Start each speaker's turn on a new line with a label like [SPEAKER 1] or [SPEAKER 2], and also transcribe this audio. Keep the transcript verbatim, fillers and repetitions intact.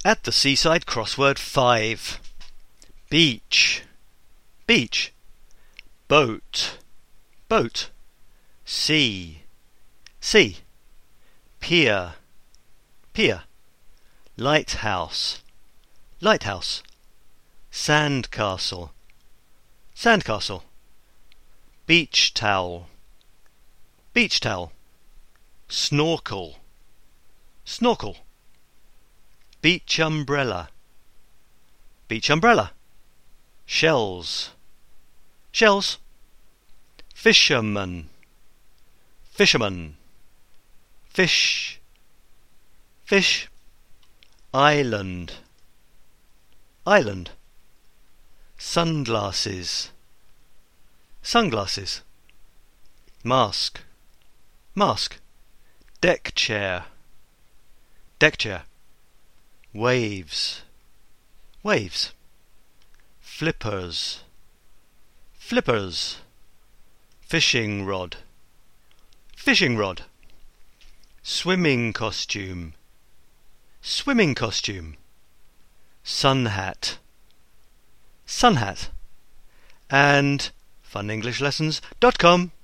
[SPEAKER 1] At the seaside, crossword five. Beach, beach. Boat, boat. Sea, sea. Pier, pier. Lighthouse, lighthouse. Sandcastle, sandcastle. Beach towel, beach towel. Snorkel, snorkel. Beach umbrella, beach umbrella. Shells, shells. Fisherman, fisherman. Fish, fish. Island, island. Sunglasses, sunglasses. Mask, mask. Deck chair, deck chair. Waves, waves. Flippers, flippers. Fishing rod, fishing rod. Swimming costume, swimming costume. Sun hat, sun hat. And fun english lessons dot com